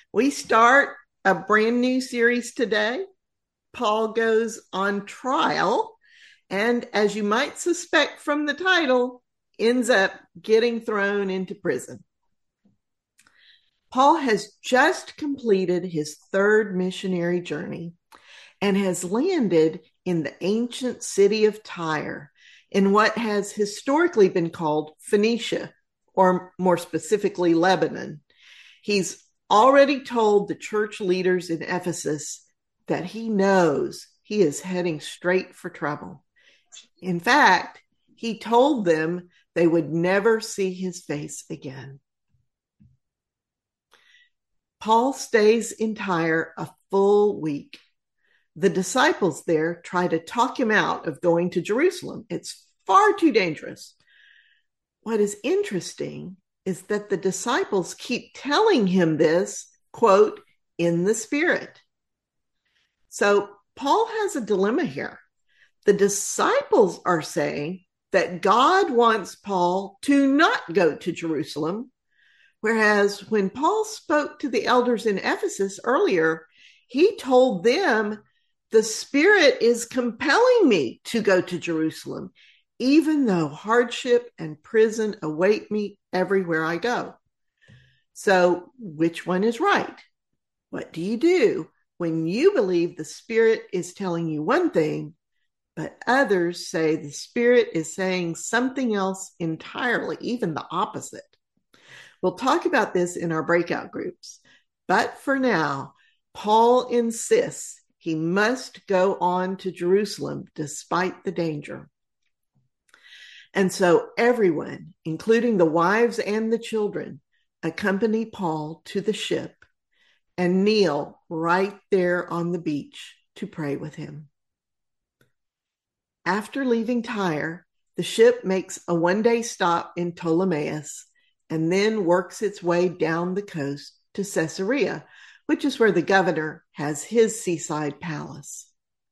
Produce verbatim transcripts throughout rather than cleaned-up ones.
We start a brand new series today. Paul goes on trial, and as you might suspect from the title, ends up getting thrown into prison. Paul has just completed his third missionary journey and has landed in the ancient city of Tyre, in what has historically been called Phoenicia, or more specifically, Lebanon. He's already told the church leaders in Ephesus that he knows he is heading straight for trouble. In fact, he told them they would never see his face again. Paul stays in Tyre a full week. The disciples there try to talk him out of going to Jerusalem. It's far too dangerous. What is interesting is that the disciples keep telling him this, quote, in the Spirit. So Paul has a dilemma here. The disciples are saying that God wants Paul to not go to Jerusalem, whereas when Paul spoke to the elders in Ephesus earlier, he told them, the Spirit is compelling me to go to Jerusalem, even though hardship and prison await me everywhere I go. So, which one is right? What do you do when you believe the Spirit is telling you one thing, but others say the Spirit is saying something else entirely, even the opposite? We'll talk about this in our breakout groups. But for now, Paul insists he must go on to Jerusalem despite the danger. And so everyone, including the wives and the children, accompany Paul to the ship and kneel right there on the beach to pray with him. After leaving Tyre, the ship makes a one-day stop in Ptolemais and then works its way down the coast to Caesarea, which is where the governor has his seaside palace.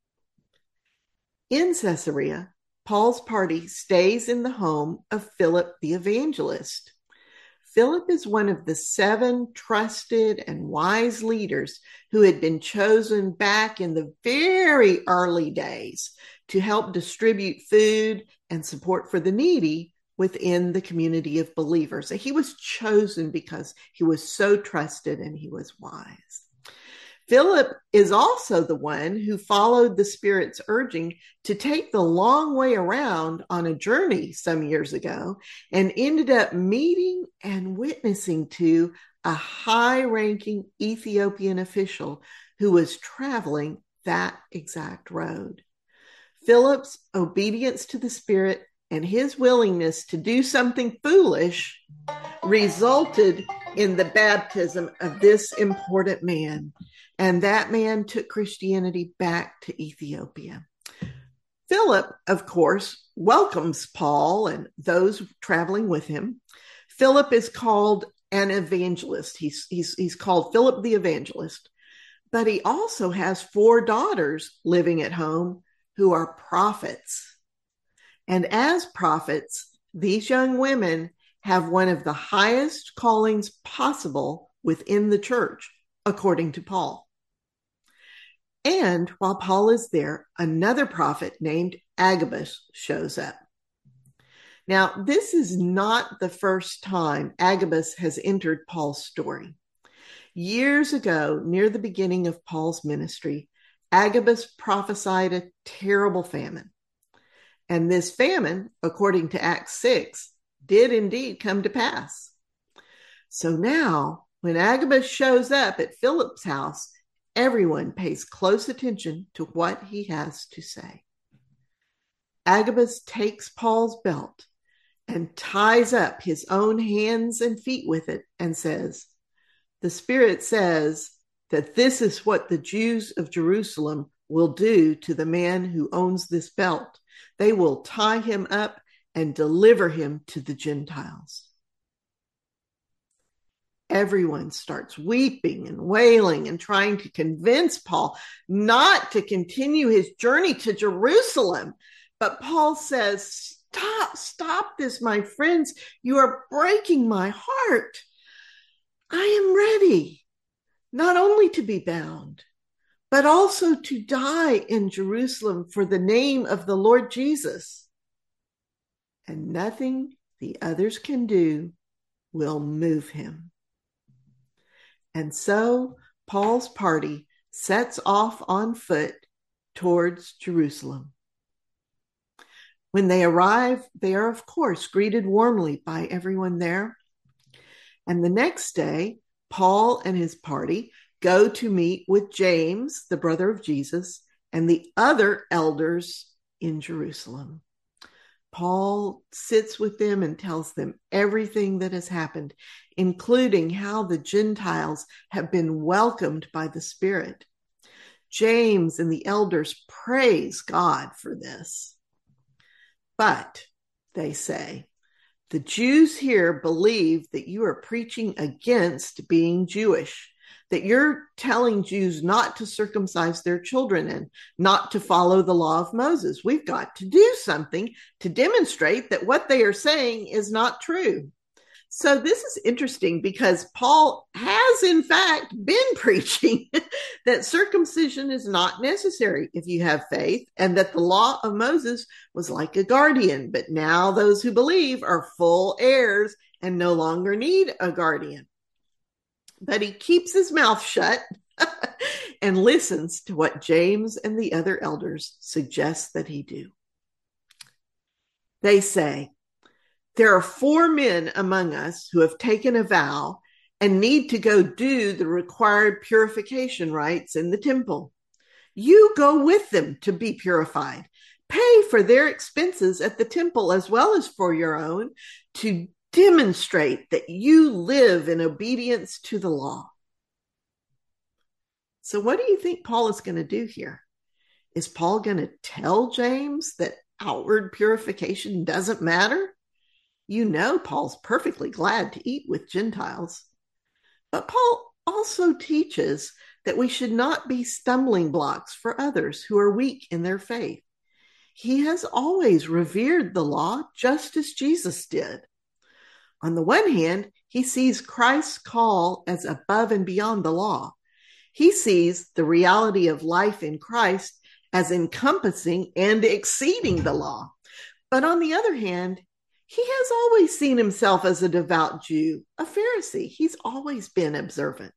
In Caesarea, Paul's party stays in the home of Philip the evangelist. Philip is one of the seven trusted and wise leaders who had been chosen back in the very early days to help distribute food and support for the needy within the community of believers. He was chosen because he was so trusted and he was wise. Philip is also the one who followed the Spirit's urging to take the long way around on a journey some years ago and ended up meeting and witnessing to a high-ranking Ethiopian official who was traveling that exact road. Philip's obedience to the Spirit and his willingness to do something foolish resulted in the baptism of this important man. And that man took Christianity back to Ethiopia. Philip, of course, welcomes Paul and those traveling with him. Philip is called an evangelist. He's, he's, he's called Philip the evangelist. But he also has four daughters living at home who are prophets. And as prophets, these young women have one of the highest callings possible within the church, according to Paul. And while Paul is there, another prophet named Agabus shows up. Now, this is not the first time Agabus has entered Paul's story. Years ago, near the beginning of Paul's ministry, Agabus prophesied a terrible famine. And this famine, according to Acts six, did indeed come to pass. So now, when Agabus shows up at Philip's house, everyone pays close attention to what he has to say. Agabus takes Paul's belt and ties up his own hands and feet with it and says, the Spirit says that this is what the Jews of Jerusalem will do to the man who owns this belt. They will tie him up and deliver him to the Gentiles. Everyone starts weeping and wailing and trying to convince Paul not to continue his journey to Jerusalem. But Paul says, stop, stop this, my friends. You are breaking my heart. I am ready. not only to be bound, but also to die in Jerusalem for the name of the Lord Jesus. And nothing the others can do will move him. And so Paul's party sets off on foot towards Jerusalem. When they arrive, they are, of course, greeted warmly by everyone there. And the next day, Paul and his party go to meet with James, the brother of Jesus, and the other elders in Jerusalem. Paul sits with them and tells them everything that has happened, including how the Gentiles have been welcomed by the Spirit. James and the elders praise God for this. But, they say, the Jews here believe that you are preaching against being Jewish, that you're telling Jews not to circumcise their children and not to follow the law of Moses. We've got to do something to demonstrate that what they are saying is not true. So this is interesting because Paul has, in fact, been preaching that circumcision is not necessary if you have faith, and that the law of Moses was like a guardian. But now those who believe are full heirs and no longer need a guardian. But he keeps his mouth shut and listens to what James and the other elders suggest that he do. They say, there are four men among us who have taken a vow and need to go do the required purification rites in the temple. You go with them to be purified. Pay for their expenses at the temple as well as for your own, to demonstrate that you live in obedience to the law. So what do you think Paul is going to do here? Is Paul going to tell James that outward purification doesn't matter? You know, Paul's perfectly glad to eat with Gentiles. But Paul also teaches that we should not be stumbling blocks for others who are weak in their faith. He has always revered the law just as Jesus did. On the one hand, he sees Christ's call as above and beyond the law. He sees the reality of life in Christ as encompassing and exceeding the law. But on the other hand, he has always seen himself as a devout Jew, a Pharisee. He's always been observant.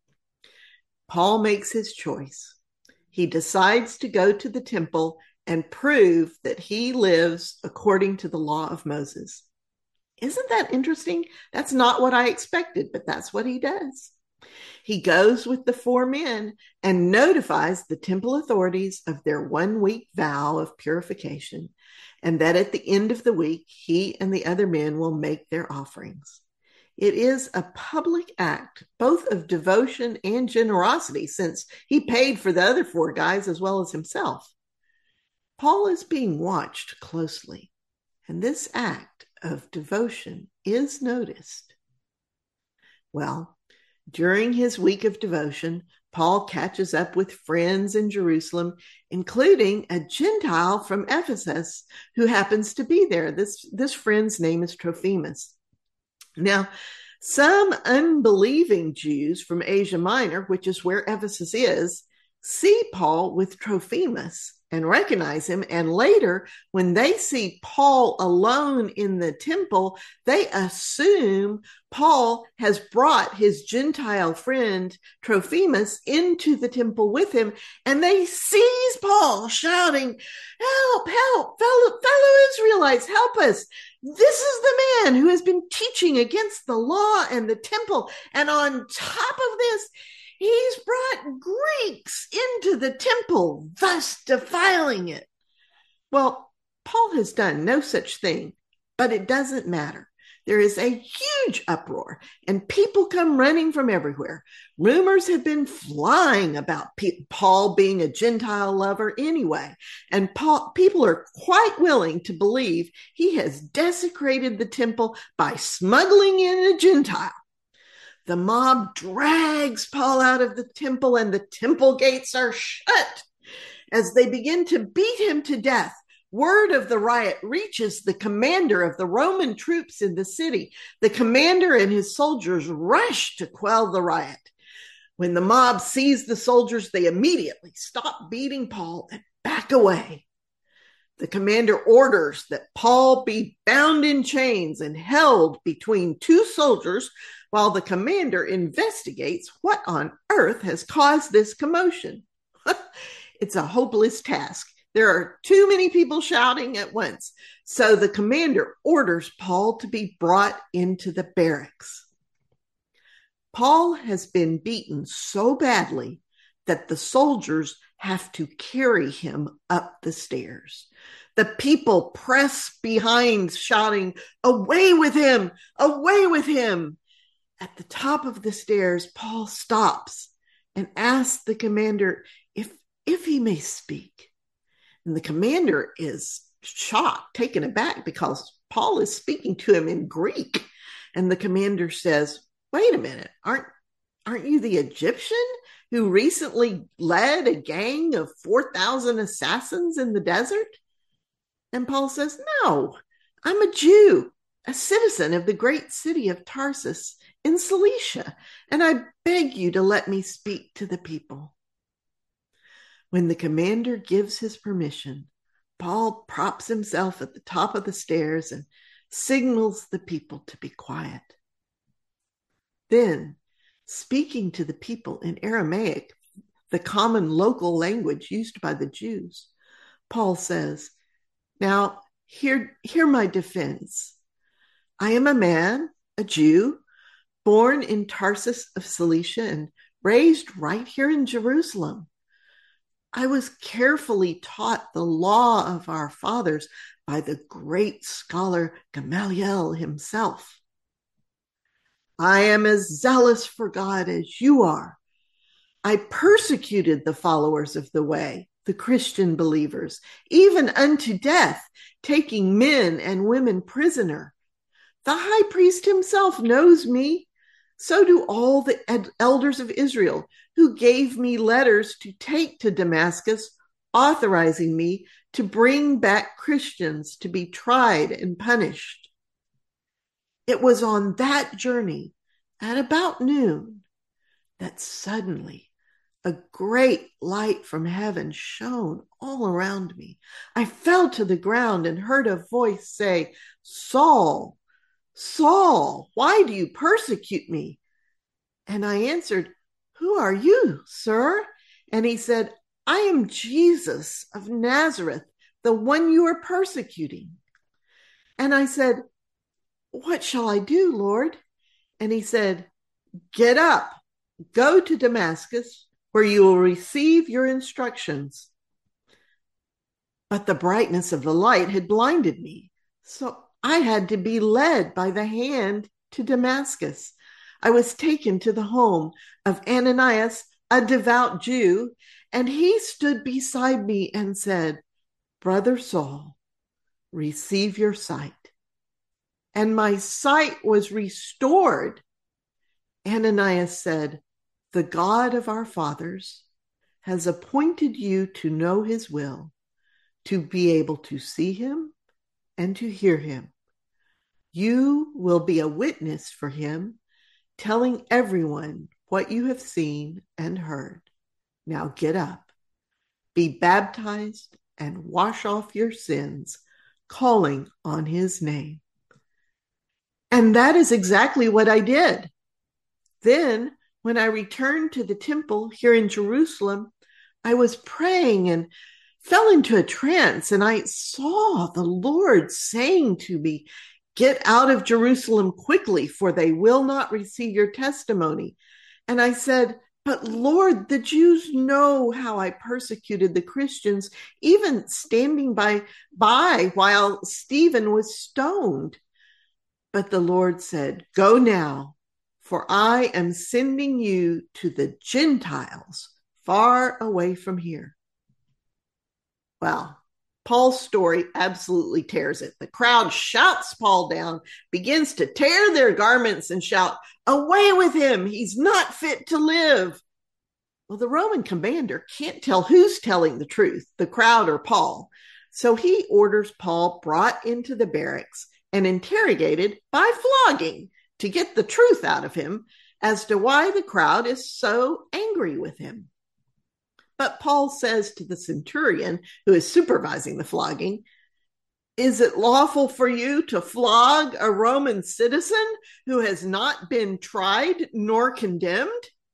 Paul makes his choice. He decides to go to the temple and prove that he lives according to the law of Moses. Isn't that interesting? That's not what I expected, but that's what he does. He goes with the four men and notifies the temple authorities of their one-week vow of purification, and that at the end of the week, he and the other men will make their offerings. It is a public act, both of devotion and generosity, since he paid for the other four guys as well as himself. Paul is being watched closely, and this act of devotion is noticed. Well, during his week of devotion, Paul catches up with friends in Jerusalem, including a Gentile from Ephesus who happens to be there. This, this friend's name is Trophimus. Now, some unbelieving Jews from Asia Minor, which is where Ephesus is, see Paul with Trophimus and recognize him. And later, when they see Paul alone in the temple, they assume Paul has brought his Gentile friend Trophimus into the temple with him, and they seize Paul shouting, "Help, help, fellow, fellow Israelites, help us. This is the man who has been teaching against the law and the temple. And on top of this, he's brought Greeks into the temple, thus defiling it." Well, Paul has done no such thing, but it doesn't matter. There is a huge uproar, and people come running from everywhere. Rumors have been flying about P- Paul being a Gentile lover anyway, and Paul, people are quite willing to believe he has desecrated the temple by smuggling in a Gentile. The mob drags Paul out of the temple, and the temple gates are shut. As they begin to beat him to death, word of the riot reaches the commander of the Roman troops in the city. The commander and his soldiers rush to quell the riot. When the mob sees the soldiers, they immediately stop beating Paul and back away. The commander orders that Paul be bound in chains and held between two soldiers while the commander investigates what on earth has caused this commotion. It's a hopeless task. There are too many people shouting at once. So the commander orders Paul to be brought into the barracks. Paul has been beaten so badly that the soldiers have to carry him up the stairs. The people press behind, shouting, "Away with him! Away with him!" At the top of the stairs, Paul stops and asks the commander if, if he may speak. And the commander is shocked, taken aback, because Paul is speaking to him in Greek. And the commander says, "Wait a minute, aren't, aren't you the Egyptian who recently led a gang of four thousand assassins in the desert?" And Paul says, "No, I'm a Jew, a citizen of the great city of Tarsus in Cilicia, and I beg you to let me speak to the people." When the commander gives his permission, Paul props himself at the top of the stairs and signals the people to be quiet. Then, speaking to the people in Aramaic, the common local language used by the Jews, Paul says, "Now, hear, hear my defense. I am a man, a Jew, born in Tarsus of Cilicia and raised right here in Jerusalem. I was carefully taught the law of our fathers by the great scholar Gamaliel himself. I am as zealous for God as you are. I persecuted the followers of the way, the Christian believers, even unto death, taking men and women prisoner. The high priest himself knows me. So do all the ed- elders of Israel, who gave me letters to take to Damascus, authorizing me to bring back Christians to be tried and punished. It was on that journey at about noon that suddenly a great light from heaven shone all around me. I fell to the ground and heard a voice say, 'Saul, Saul, why do you persecute me?' And I answered, 'Who are you, sir?' And he said, 'I am Jesus of Nazareth, the one you are persecuting.' And I said, 'What shall I do, Lord?' And he said, 'Get up, go to Damascus, where you will receive your instructions.' But the brightness of the light had blinded me, so I had to be led by the hand to Damascus. I was taken to the home of Ananias, a devout Jew, and he stood beside me and said, 'Brother Saul, receive your sight.' And my sight was restored. Ananias said, 'The God of our fathers has appointed you to know his will, to be able to see him and to hear him. You will be a witness for him, telling everyone what you have seen and heard. Now get up, be baptized, and wash off your sins, calling on his name.' And that is exactly what I did. Then, when I returned to the temple here in Jerusalem, I was praying and fell into a trance, and I saw the Lord saying to me, 'Get out of Jerusalem quickly, for they will not receive your testimony.' And I said, 'But Lord, the Jews know how I persecuted the Christians, even standing by, by while Stephen was stoned.' But the Lord said, 'Go now, for I am sending you to the Gentiles far away from here.'" Well, Paul's story absolutely tears it. The crowd shouts Paul down, begins to tear their garments and shout, "Away with him! He's not fit to live." Well, the Roman commander can't tell who's telling the truth, the crowd or Paul. So he orders Paul brought into the barracks and interrogated by flogging to get the truth out of him. as to why the crowd is so angry with him. But Paul says to the centurion who is supervising the flogging, "Is it lawful for you to flog a Roman citizen who has not been tried nor condemned?"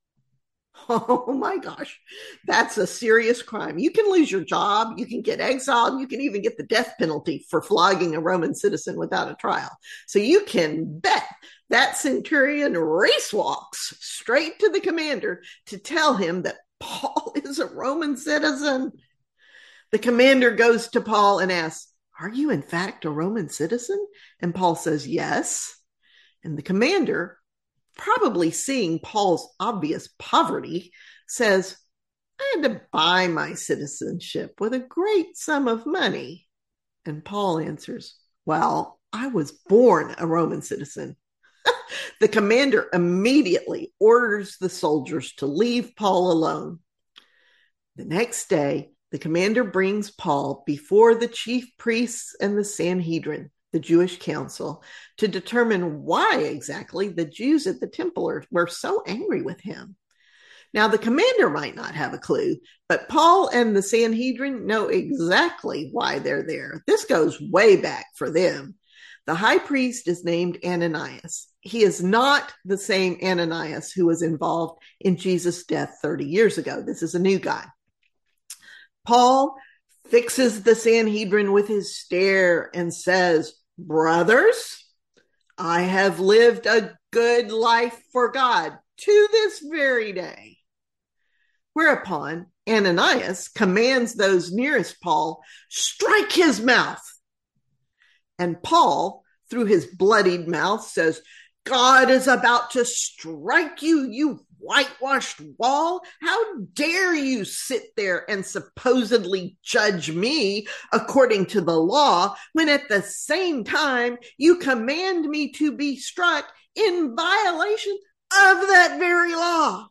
Oh my gosh, that's a serious crime. You can lose your job, you can get exiled, you can even get the death penalty for flogging a Roman citizen without a trial. So you can bet that centurion race walks straight to the commander to tell him that Paul is a Roman citizen. The commander goes to Paul and asks, "Are you in fact a Roman citizen?" And Paul says, "Yes." And the commander, probably seeing Paul's obvious poverty, says, "I had to buy my citizenship with a great sum of money." And Paul answers, "Well, I was born a Roman citizen." The commander immediately orders the soldiers to leave Paul alone. The next day, the commander brings Paul before the chief priests and the Sanhedrin, the Jewish council, to determine why exactly the Jews at the temple are, were so angry with him. Now, the commander might not have a clue, but Paul and the Sanhedrin know exactly why they're there. This goes way back for them. The high priest is named Ananias. He is not the same Ananias who was involved in Jesus' death thirty years ago. This is a new guy. Paul fixes the Sanhedrin with his stare and says, "Brothers, I have lived a good life for God to this very day." Whereupon Ananias commands those nearest Paul, "Strike his mouth." And Paul, through his bloodied mouth, says, "God is about to strike you, you whitewashed wall. How dare you sit there and supposedly judge me according to the law, when at the same time you command me to be struck in violation of that very law?"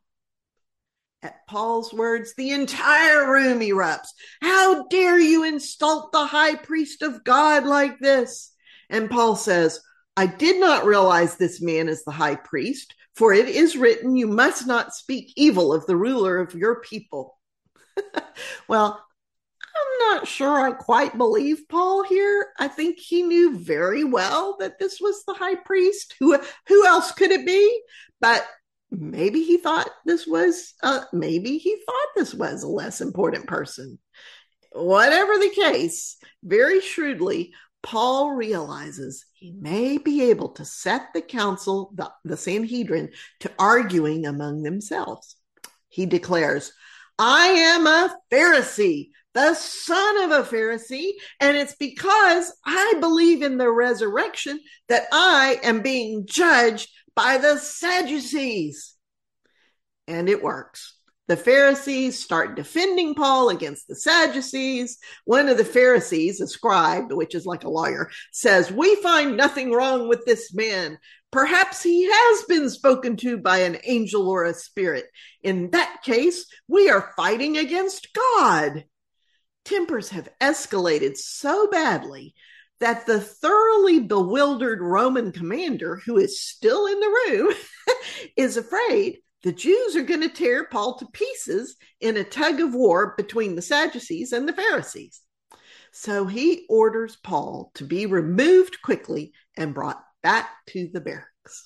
At Paul's words, the entire room erupts. "How dare you insult the high priest of God like this?" And Paul says, "I did not realize this man is the high priest, for it is written, you must not speak evil of the ruler of your people." Well, I'm not sure I quite believe Paul here. I think he knew very well that this was the high priest. Who, who else could it be? But maybe he thought this was, uh, maybe he thought this was a less important person. Whatever the case, very shrewdly, Paul realizes he may be able to set the council, the, the Sanhedrin, to arguing among themselves. He declares, "I am a Pharisee, the son of a Pharisee, and it's because I believe in the resurrection that I am being judged by the Sadducees." And it works. The Pharisees start defending Paul against the Sadducees. One of the Pharisees, a scribe, which is like a lawyer, says, "We find nothing wrong with this man. Perhaps he has been spoken to by an angel or a spirit. In that case, we are fighting against God." Tempers have escalated so badly that the thoroughly bewildered Roman commander, who is still in the room, is afraid the Jews are going to tear Paul to pieces in a tug of war between the Sadducees and the Pharisees. So he orders Paul to be removed quickly and brought back to the barracks.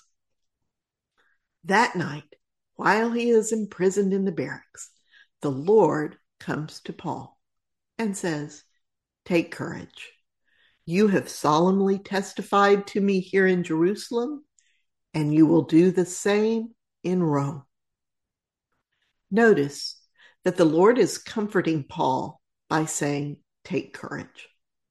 That night, while he is imprisoned in the barracks, the Lord comes to Paul and says, "Take courage. You have solemnly testified to me here in Jerusalem, and you will do the same in Rome." Notice that the Lord is comforting Paul by saying, "Take courage."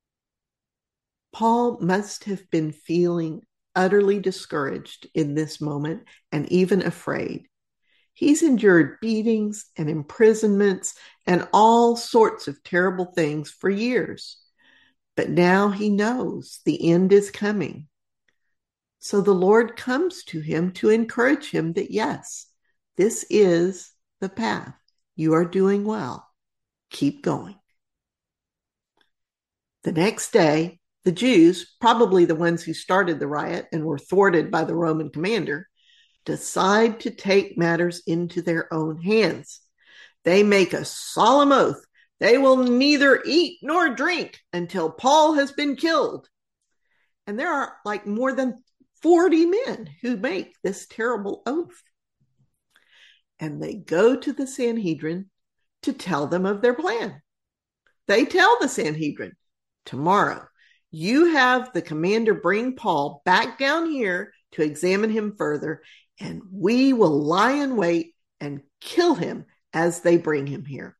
Paul must have been feeling utterly discouraged in this moment and even afraid. He's endured beatings and imprisonments and all sorts of terrible things for years. But now he knows the end is coming. So the Lord comes to him to encourage him that, yes, this is the path. You are doing well. Keep going. The next day, the Jews, probably the ones who started the riot and were thwarted by the Roman commander, decide to take matters into their own hands. They make a solemn oath they will neither eat nor drink until Paul has been killed. And there are like more than forty men who make this terrible oath. And they go to the Sanhedrin to tell them of their plan. They tell the Sanhedrin, tomorrow, you have the commander bring Paul back down here to examine him further, and we will lie in wait and kill him as they bring him here.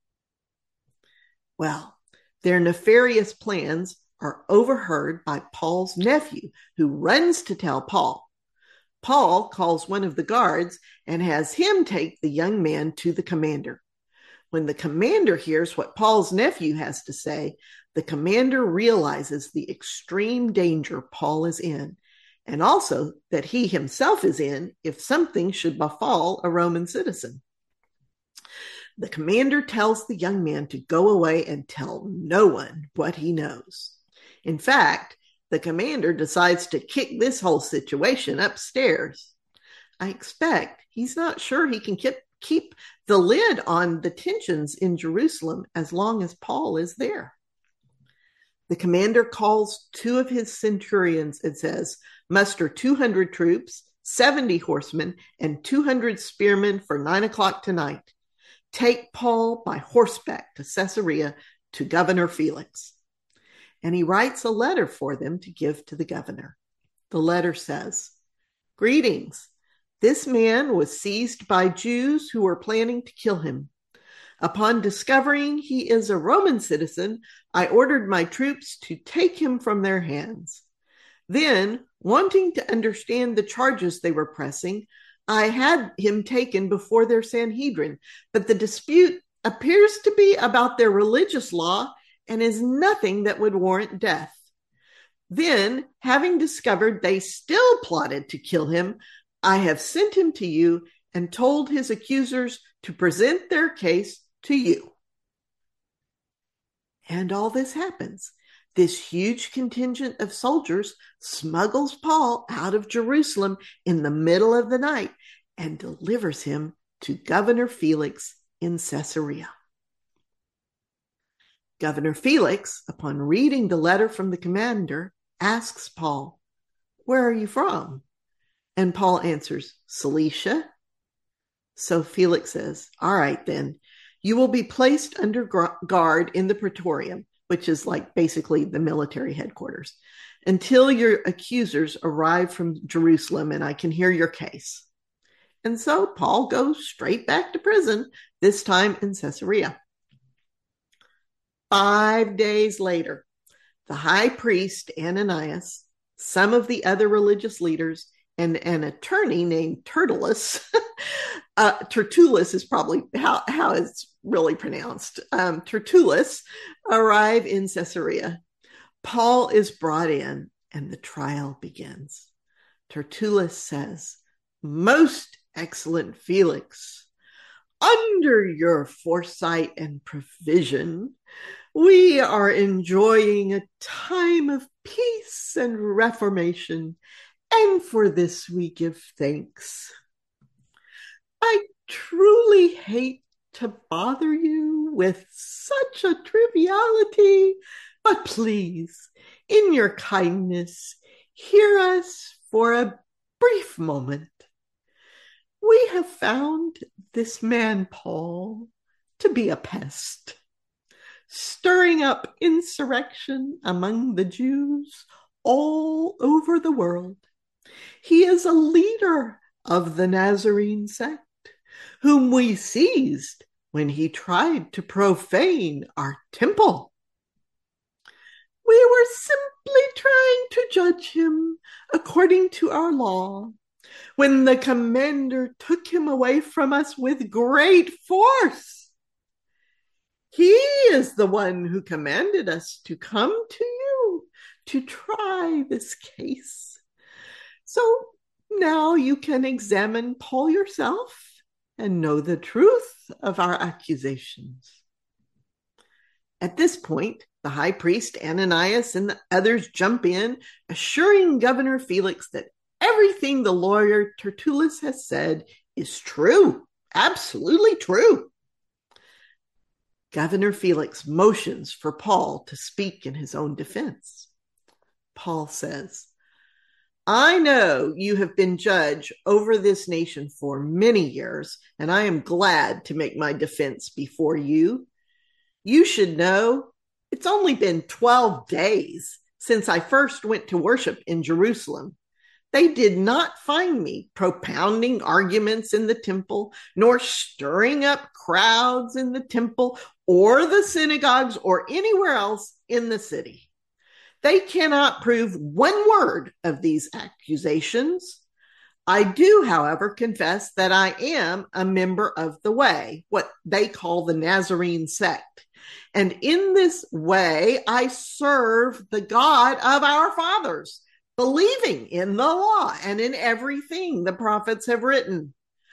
Well, their nefarious plans are overheard by Paul's nephew, who runs to tell Paul. Paul calls one of the guards and has him take the young man to the commander. When the commander hears what Paul's nephew has to say, the commander realizes the extreme danger Paul is in, and also that he himself is in if something should befall a Roman citizen. The commander tells the young man to go away and tell no one what he knows. In fact, the commander decides to kick this whole situation upstairs. I expect he's not sure he can keep, keep the lid on the tensions in Jerusalem as long as Paul is there. The commander calls two of his centurions and says, muster two hundred troops, seventy horsemen, and two hundred spearmen for nine o'clock tonight. Take Paul by horseback to Caesarea to Governor Felix. And he writes a letter for them to give to the governor. The letter says, greetings. This man was seized by Jews who were planning to kill him. Upon discovering he is a Roman citizen, I ordered my troops to take him from their hands. Then, wanting to understand the charges they were pressing, I had him taken before their Sanhedrin, but the dispute appears to be about their religious law and is nothing that would warrant death. Then, having discovered they still plotted to kill him, I have sent him to you and told his accusers to present their case to you. And all this happens. This huge contingent of soldiers smuggles Paul out of Jerusalem in the middle of the night and delivers him to Governor Felix in Caesarea. Governor Felix, upon reading the letter from the commander, asks Paul, where are you from? And Paul answers, Cilicia. So Felix says, all right then, you will be placed under guard in the Praetorium, which is like basically the military headquarters, until your accusers arrive from Jerusalem and I can hear your case. And so Paul goes straight back to prison, this time in Caesarea. Five days later, the high priest Ananias, some of the other religious leaders, and an attorney named Tertullus, uh, Tertullus is probably how, how it's really pronounced, um, Tertullus, arrive in Caesarea. Paul is brought in and the trial begins. Tertullus says, most excellent Felix, under your foresight and provision, we are enjoying a time of peace and reformation, and for this we give thanks. I truly hate to bother you with such a triviality, but please, in your kindness, hear us for a brief moment. We have found this man, Paul, to be a pest, stirring up insurrection among the Jews all over the world. He is a leader of the Nazarene sect, whom we seized when he tried to profane our temple. We were simply trying to judge him according to our law, when the commander took him away from us with great force. He is the one who commanded us to come to you to try this case. So now you can examine Paul yourself and know the truth of our accusations. At this point, the high priest Ananias and the others jump in, assuring Governor Felix that everything the lawyer Tertullus has said is true, absolutely true. Governor Felix motions for Paul to speak in his own defense. Paul says, I know you have been judge over this nation for many years, and I am glad to make my defense before you. You should know it's only been twelve days since I first went to worship in Jerusalem. They did not find me propounding arguments in the temple, nor stirring up crowds in the temple or the synagogues or anywhere else in the city. They cannot prove one word of these accusations. I do, however, confess that I am a member of the Way, what they call the Nazarene sect. And in this way, I serve the God of our fathers, believing in the law and in everything the prophets have written.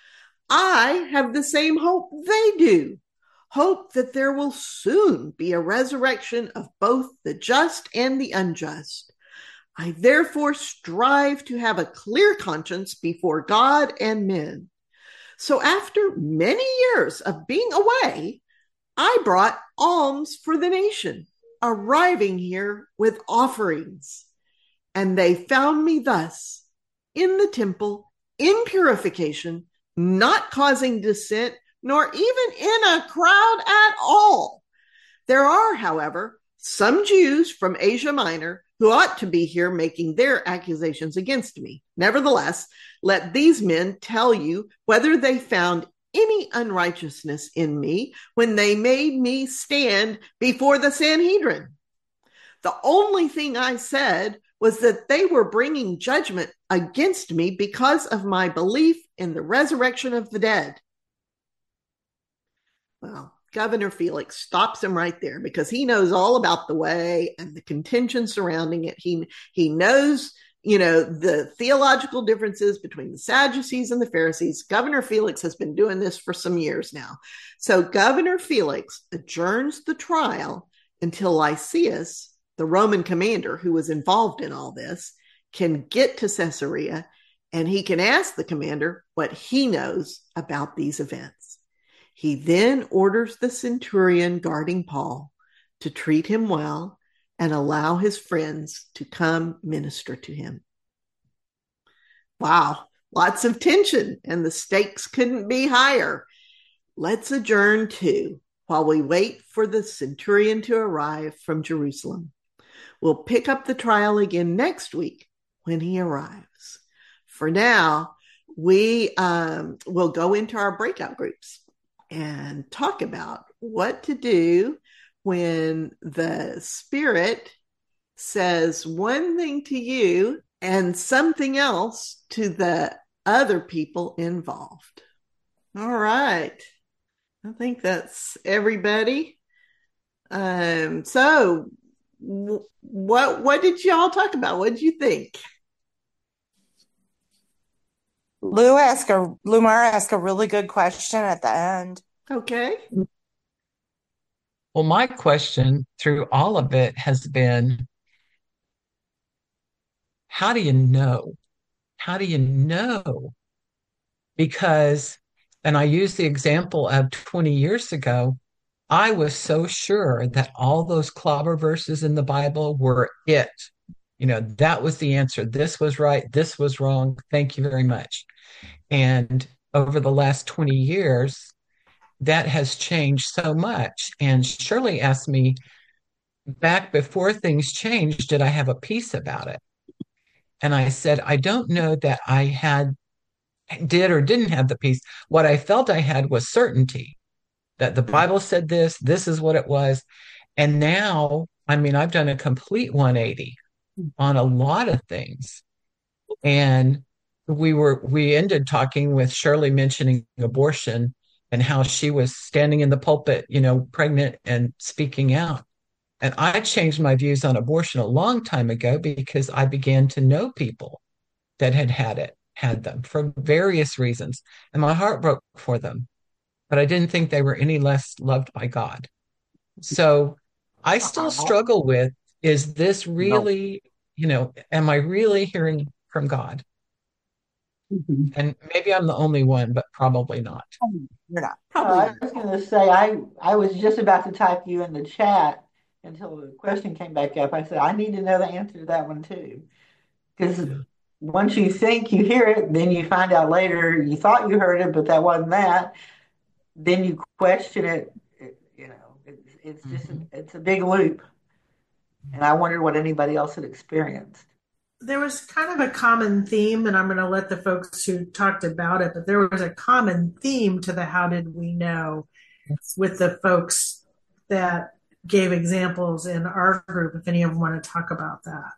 I have the same hope they do, hope that there will soon be a resurrection of both the just and the unjust. I therefore strive to have a clear conscience before God and men. So after many years of being away, I brought alms for the nation, arriving here with offerings. And they found me thus in the temple, in purification, not causing dissent, nor even in a crowd at all. There are, however, some Jews from Asia Minor who ought to be here making their accusations against me. Nevertheless, let these men tell you whether they found any unrighteousness in me when they made me stand before the Sanhedrin. The only thing I said was that they were bringing judgment against me because of my belief in the resurrection of the dead. Well, Governor Felix stops him right there because he knows all about the Way and the contention surrounding it. He, he knows, you know, the theological differences between the Sadducees and the Pharisees. Governor Felix has been doing this for some years now. So Governor Felix adjourns the trial until Lysias, the Roman commander who was involved in all this, can get to Caesarea, and he can ask the commander what he knows about these events. He then orders the centurion guarding Paul to treat him well and allow his friends to come minister to him. Wow, lots of tension, and the stakes couldn't be higher. Let's adjourn too, while we wait for the centurion to arrive from Jerusalem. We'll pick up the trial again next week when he arrives. For now, we um, will go into our breakout groups and talk about what to do when the Spirit says one thing to you and something else to the other people involved. All right. I think that's everybody. Um, so w- what what did y'all talk about? What did you think? Lou asked a Lumar asked a really good question at the end. Okay. Well, my question through all of it has been, how do you know? How do you know? Because, and I use the example of twenty years ago, I was so sure that all those clobber verses in the Bible were it. You know, that was the answer. This was right. This was wrong. Thank you very much. And over the last twenty years, that has changed so much. And Shirley asked me back before things changed, did I have a peace about it? And I said, I don't know that I had, did or didn't have the peace. What I felt I had was certainty that the Bible said this, this is what it was. And now, I mean, I've done a complete one eighty on a lot of things. And we were, we ended talking with Shirley mentioning abortion and how she was standing in the pulpit, you know, pregnant and speaking out. And I changed my views on abortion a long time ago because I began to know people that had had it, had them for various reasons. And my heart broke for them. But I didn't think they were any less loved by God. So I still struggle with, is this really, you know, am I really hearing from God? Mhm. And maybe I'm the only one, but probably not. You're not. Uh, Probably I not. was going to say, I, I was just about to type you in the chat until the question came back up. I said, I need to know the answer to that one too. Because Yeah. once you think you hear it, then you find out later you thought you heard it, but that wasn't that. Then you question it. It- you know, it's, it's just, a, Mhm. it's a big loop. And I wondered what anybody else had experienced. There was kind of a common theme, and I'm going to let the folks who talked about it, but there was a common theme to the how did we know with the folks that gave examples in our group, if any of them want to talk about that.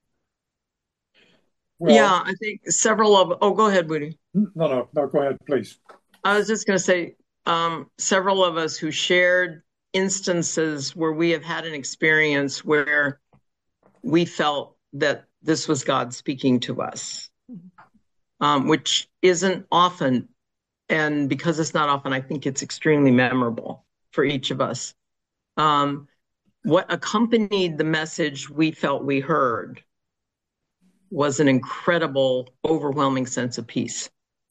Yeah, Well, I think several of, oh, go ahead, Woody. No, no, no, go ahead, please. I was just going to say, um, several of us who shared instances where we have had an experience where we felt that this was God speaking to us, um, which isn't often. And because it's not often, I think it's extremely memorable for each of us. Um, what accompanied the message we felt we heard was an incredible, overwhelming sense of peace.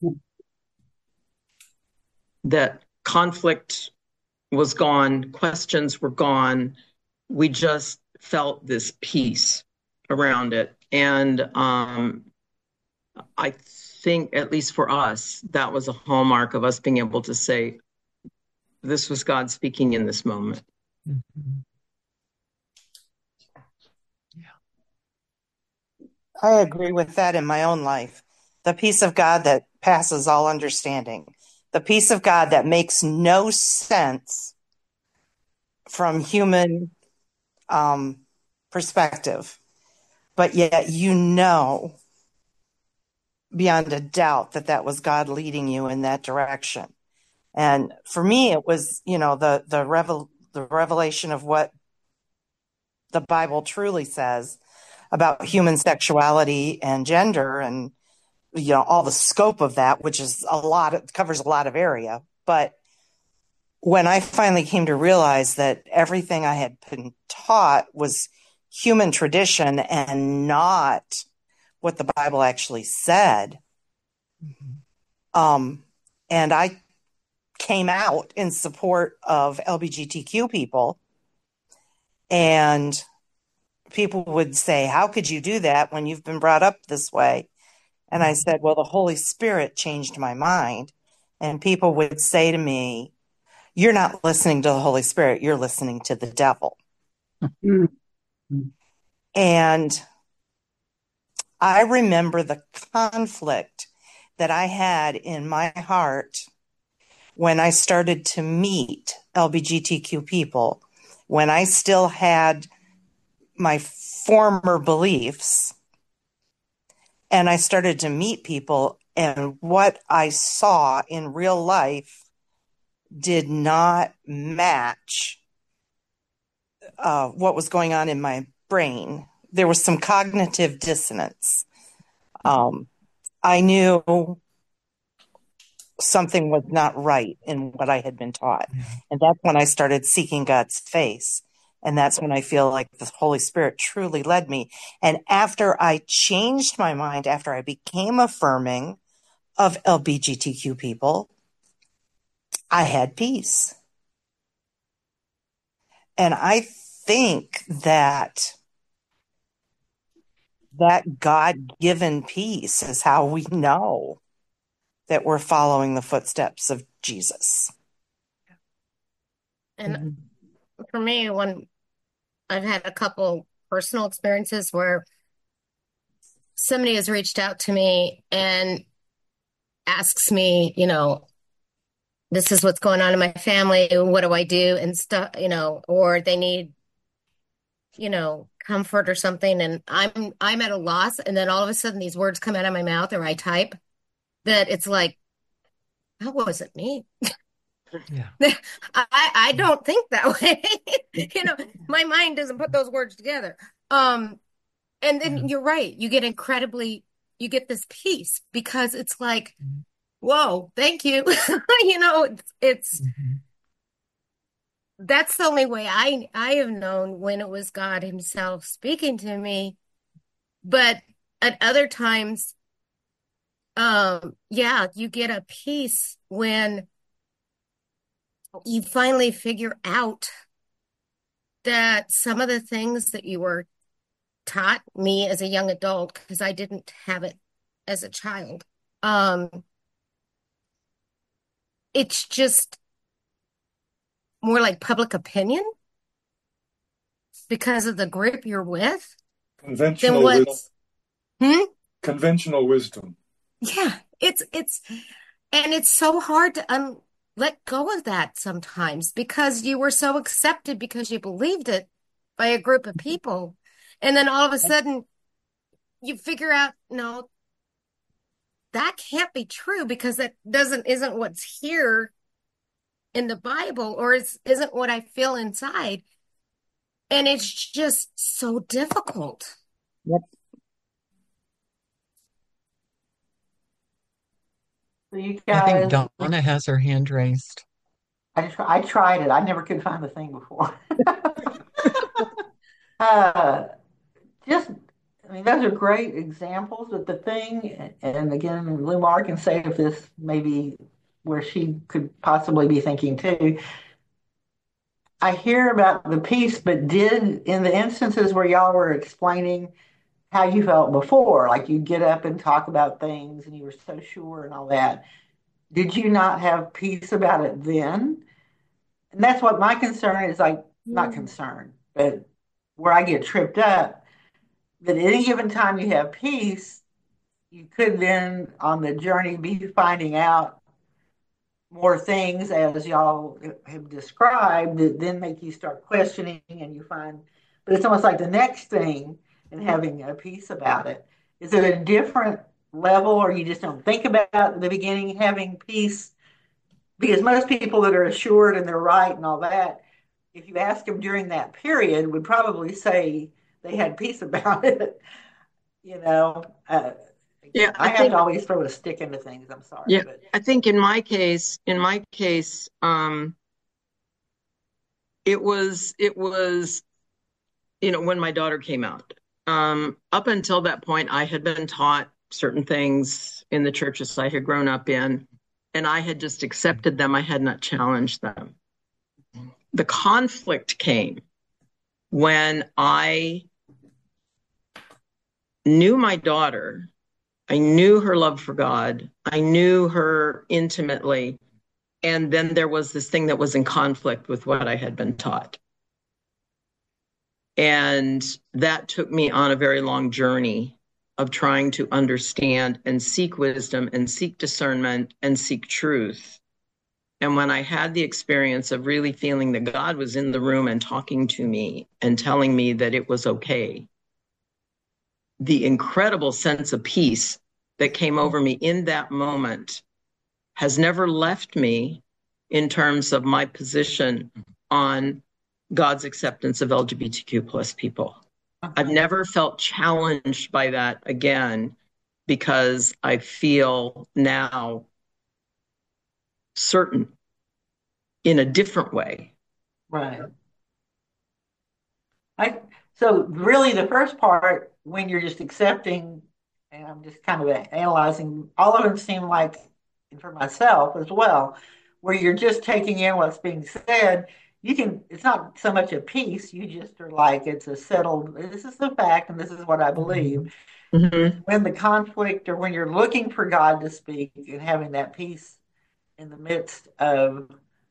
That conflict was gone, questions were gone. We just felt this peace around it. And um, I think, at least for us, that was a hallmark of us being able to say, this was God speaking in this moment. Mhm. I agree with that in my own life. The peace of God that passes all understanding. The peace of God that makes no sense from human um, perspective, but yet you know beyond a doubt that that was God leading you in that direction. And for me, it was, you know, the the revel the revelation of what the Bible truly says about human sexuality and gender, and you know all the scope of that, which is a lot. It covers a lot of area. But when I finally came to realize that everything I had been taught was human tradition and not what the Bible actually said, um, and I came out in support of L G B T Q people, and people would say, how could you do that when you've been brought up this way? And I said, well, the Holy Spirit changed my mind. And people would say to me, you're not listening to the Holy Spirit, you're listening to the devil. mm, And I remember the conflict that I had in my heart when I started to meet L G B T Q people, when I still had my former beliefs, and I started to meet people, and what I saw in real life did not match uh, what was going on in my brain. There was some cognitive dissonance. Um, I knew something was not right in what I had been taught. Yeah. And that's when I started seeking God's face. And that's when I feel like the Holy Spirit truly led me. And after I changed my mind, after I became affirming of L G B T Q people, I had peace. And I think that that God-given peace is how we know that we're following the footsteps of Jesus. And for me, when I've had a couple personal experiences where somebody has reached out to me and asks me, you know, this is what's going on in my family. What do I do? And stuff, you know, or they need, you know, comfort or something. And I'm, I'm at a loss. And then all of a sudden these words come out of my mouth or I type that it's like, that wasn't me. Yeah. I, I don't think that way. You know, my mind doesn't put those words together. Um, and then Yeah. you're right. You get incredibly, you get this peace because it's like, Mhm. whoa, thank you. You know, it's, it's, Mhm. that's the only way I, I have known when it was God himself speaking to me. But at other times, Um, yeah, you get a peace when you finally figure out that some of the things that you were taught me as a young adult, because I didn't have it as a child. Um, it's just more like public opinion because of the group you're with than Conventional wisdom. what's, hmm? Conventional wisdom. Yeah, it's, it's, and it's so hard to un let go of that sometimes because you were so accepted because you believed it by a group of people. And then all of a sudden you figure out, no, that can't be true because that doesn't, isn't what's here in the Bible, or is, isn't what I feel inside. And it's just so difficult. Yep. So you I think guys, Donna has her hand raised. I, tr- I tried it. I never could find the thing before. uh, just, I mean, those are great examples. But the thing, and again, Lumar can say if this maybe where she could possibly be thinking too. I hear about the peace, but did in the instances where y'all were explaining how you felt before, like you'd get up and talk about things and you were so sure and all that, did you not have peace about it then? And that's what my concern is, like, not concern, but where I get tripped up, that at any given time you have peace, you could then on the journey be finding out more things as y'all have described that then make you start questioning and you find, but it's almost like the next thing and having a peace about it. Is it a different level or you just don't think about the beginning having peace? Because most people that are assured and they're right and all that, if you ask them during that period, would probably say they had peace about it. You know, uh, Yeah, I I have think to always throw a stick into things. I'm sorry, yeah, but I think in my case, in my case, um, it was it was, you know, when my daughter came out. Um, up until that point, I had been taught certain things in the churches I had grown up in, and I had just accepted them. I had not challenged them. The conflict came when I knew my daughter. I knew her love for God. I knew her intimately. And then there was this thing that was in conflict with what I had been taught. And that took me on a very long journey of trying to understand and seek wisdom and seek discernment and seek truth. And when I had the experience of really feeling that God was in the room and talking to me and telling me that it was okay, the incredible sense of peace that came over me in that moment has never left me in terms of my position on God's acceptance of L G B T Q plus people. I've never felt challenged by that again because I feel now certain in a different way. right. I so really the first part when you're just accepting, and I'm just kind of analyzing, all of them seem like, and for myself as well, where you're just taking in what's being said. You can, it's not so much a piece, you just are like, it's a settled, this is the fact and this is what I believe. Mm-hmm. When the conflict or when you're looking for God to speak and having that peace in the midst of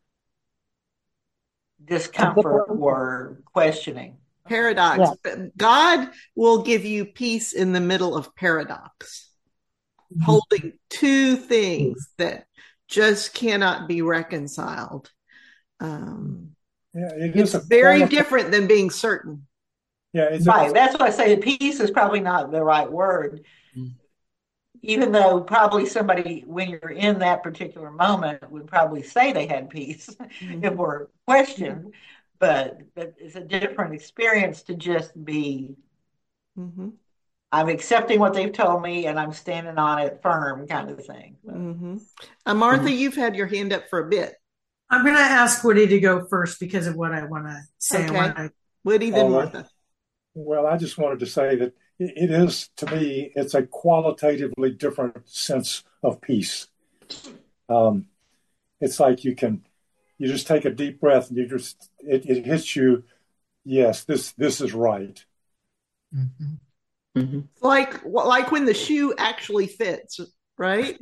discomfort or questioning. Paradox. God will give you peace in the middle of paradox, mm-hmm. holding two things that just cannot be reconciled. Um, yeah, it it's is very different than being certain. Yeah, it's right. A, That's why I say peace is probably not the right word. Mm-hmm. Even though probably somebody, when you're in that particular moment, would probably say they had peace mm-hmm. if we're questioned. Mm-hmm. But, but it's a different experience to just be, mm-hmm. I'm accepting what they've told me and I'm standing on it firm kind of thing. Mm-hmm. Uh, Martha, mm-hmm. you've had your hand up for a bit. I'm going to ask Woody to go first because of what I want to say. Okay. I wanna... Woody, then uh, Martha. Well, I just wanted to say that it is, to me, it's a qualitatively different sense of peace. Um, it's like you can, you just take a deep breath and you just, it, it hits you. Yes, this, this is right. Mm-hmm. Mm-hmm. Like, like when the shoe actually fits, right?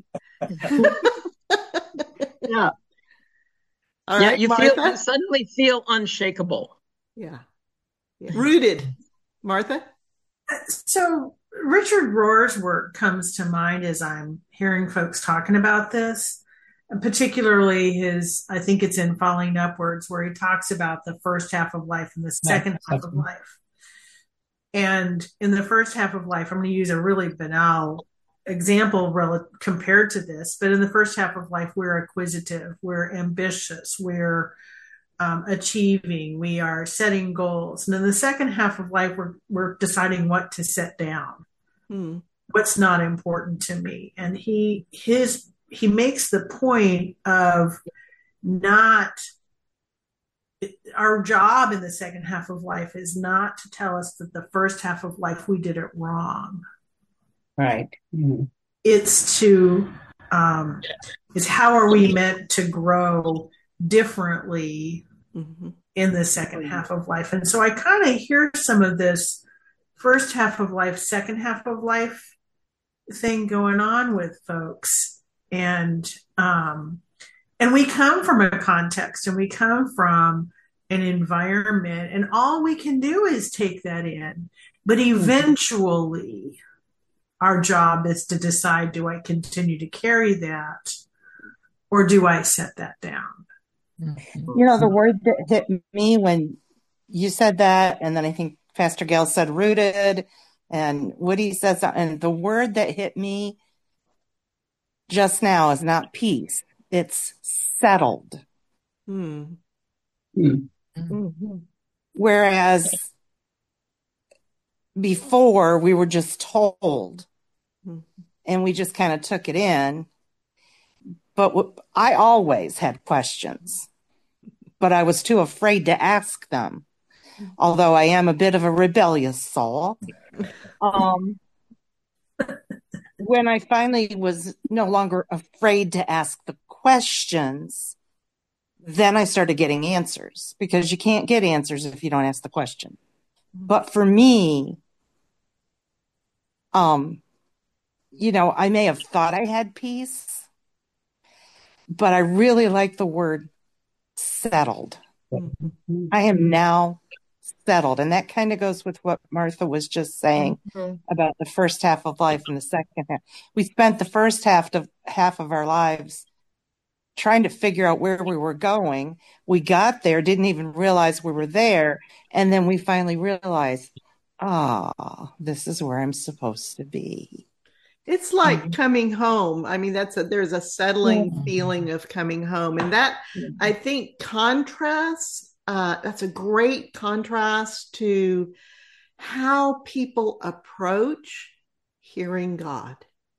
Yeah. All yeah, right, you Martha? feel you suddenly feel unshakable. Yeah. yeah. Rooted. Martha? So Richard Rohr's work comes to mind as I'm hearing folks talking about this, and particularly his, I think it's in Falling Upwards, where he talks about the first half of life and the second half of life. And in the first half of life, I'm going to use a really banal example rel- compared to this, but in the first half of life, we're acquisitive, we're ambitious, we're um, achieving, we are setting goals. And in the second half of life, we're, we're deciding what to set down, Hmm. what's not important to me. And he, his, he makes the point of not, our job in the second half of life is not to tell us that the first half of life we did it wrong. Right. Mm-hmm. It's to, um, it's how are we meant to grow differently Mm-hmm. in the second half of life. And so I kind of hear some of this first half of life, second half of life thing going on with folks. And, um, and we come from a context and we come from an environment, and all we can do is take that in. But eventually, our job is to decide, do I continue to carry that or do I set that down? You know, the word that hit me when you said that, and then I think Pastor Gail said rooted, and Woody says, and the word that hit me just now is not peace, it's settled. Hmm. Mm-hmm. Whereas before we were just told mm-hmm. and we just kind of took it in. But w- I always had questions, but I was too afraid to ask them. Although I am a bit of a rebellious soul. Um, when I finally was no longer afraid to ask the questions, then I started getting answers, because you can't get answers if you don't ask the question. But for me, um, you know, I may have thought I had peace, but I really like the word settled. Mm-hmm. I am now settled. And that kind of goes with what Martha was just saying mm-hmm. about the first half of life and the second half. We spent the first half of half of our lives trying to figure out where we were going. We got there, didn't even realize we were there. And then we finally realized, ah, oh, this is where I'm supposed to be. It's like mm-hmm. coming home. I mean, that's a, there's a settling mm-hmm. feeling of coming home. And that, mm-hmm. I think, contrasts, uh, that's a great contrast to how people approach hearing God.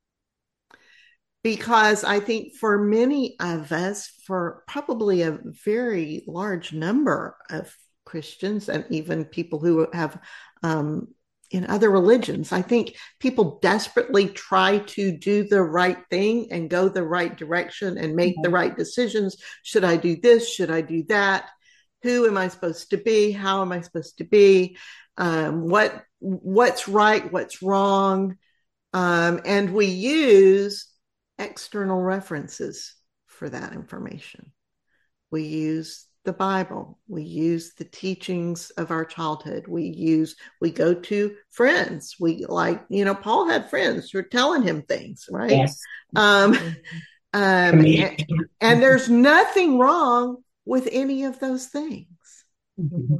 Because I think for many of us, for probably a very large number of Christians and even people who have um, in other religions, I think people desperately try to do the right thing and go the right direction and make mm-hmm. the right decisions. Should I do this? Should I do that? Who am I supposed to be? How am I supposed to be? Um, what what's right? What's wrong? Um, and we use external references for that information. We use the Bible. We use the teachings of our childhood. We use, we go to friends. We like, you know, Paul had friends who were telling him things, right? Yes. Um, um, and, and there's nothing wrong with any of those things. Mm-hmm.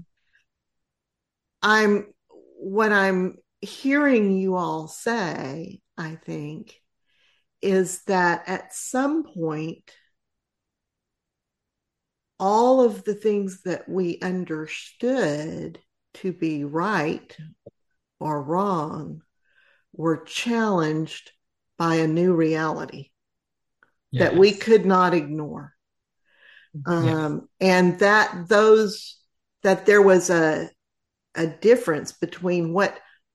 I'm, what I'm hearing you all say, I think, is that at some point, all of the things that we understood to be right or wrong were challenged by a new reality yes. that we could not ignore. Yes. Um, and that those, that there was a, a difference between what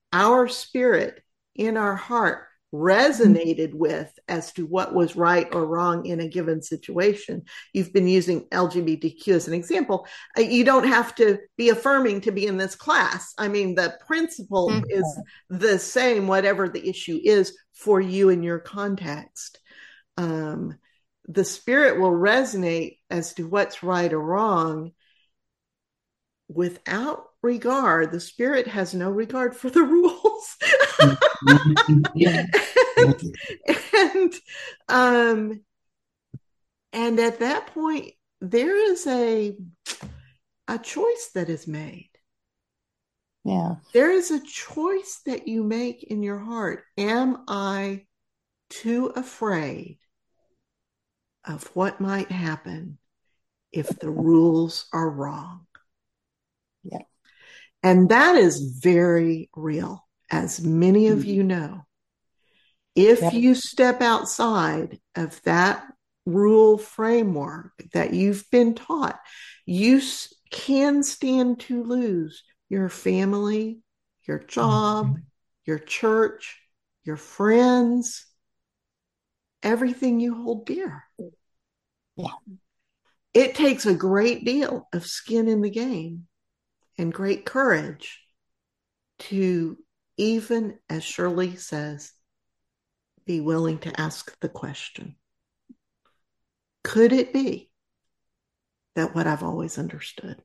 our spirit in our heart resonated with as to what was right or wrong in a given situation. You've been using L G B T Q as an example. You don't have to be affirming to be in this class. I mean, the principle mm-hmm. is the same, whatever the issue is for you in your context. Um, the spirit will resonate as to what's right or wrong without regard. The spirit has no regard for the rules. and, and um and at that point there is a a choice that is made. Yeah. There is a choice that you make in your heart. Am I too afraid of what might happen if the rules are wrong? Yeah. And that is very real, as many of you know. If yep. you step outside of that rule framework that you've been taught, you can stand to lose your family, your job, mm-hmm. your church, your friends, everything you hold dear. Yeah. It takes a great deal of skin in the game and great courage to, even as Shirley says, be willing to ask the question. Could it be that what I've always understood